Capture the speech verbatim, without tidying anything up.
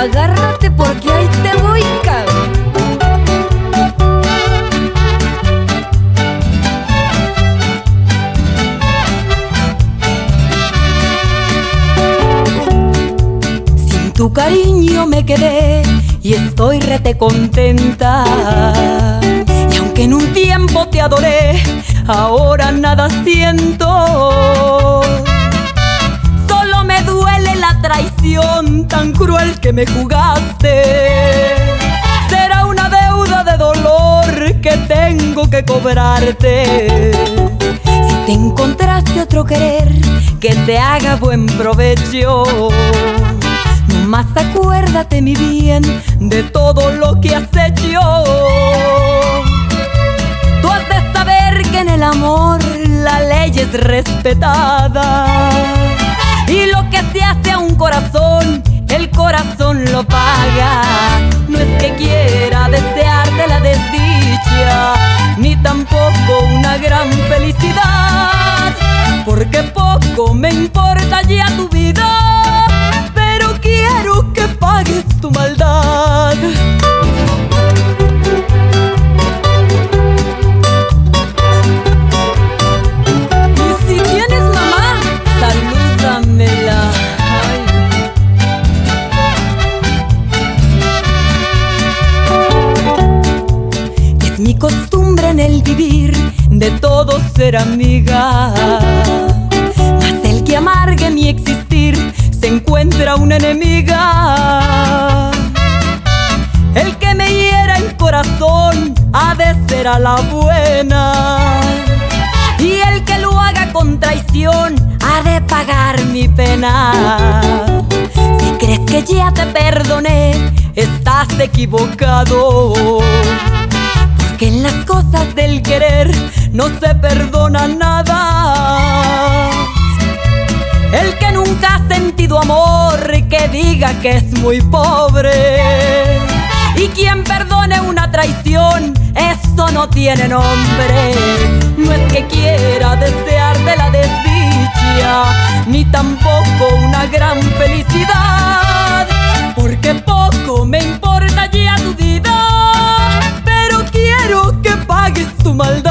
Agárrate porque ahí te voy, cabrón. Sin tu cariño me quedé y estoy rete contenta. Y aunque en un tiempo te adoré, ahora nada siento. Solo me duele la traición tan cruel que me jugaste. Será una deuda de dolor que tengo que cobrarte. Si te encontraste otro querer que te haga buen provecho, nomás acuérdate, mi bien, de todo lo que has hecho. Tú has de saber que en el amor la ley es respetada. Y lo que se hace a un corazón, el corazón lo paga. No es que quiera desearte la desdicha, ni tampoco una gran felicidad, porque poco me importa ya tu vida, pero quiero que pagues tu maldad. Y si tienes mamá, salúdamela. Ay. Es mi costumbre en el vivir de todos ser amiga, mas el que amargue mi existir se encuentra una enemiga. El que me hiera el corazón ha de ser a la buena, y el que lo haga con traición ha de pagar mi pena. Si crees que ya te perdoné, estás equivocado, porque en las cosas del querer no se perdona nada. El que nunca ha sentido amor, que diga que es muy pobre. Y quien perdone una traición, eso no tiene nombre. No es que quiera desearte la desdicha, ni tampoco una gran felicidad, porque poco me importa ya tu vida, pero quiero que pagues tu maldad.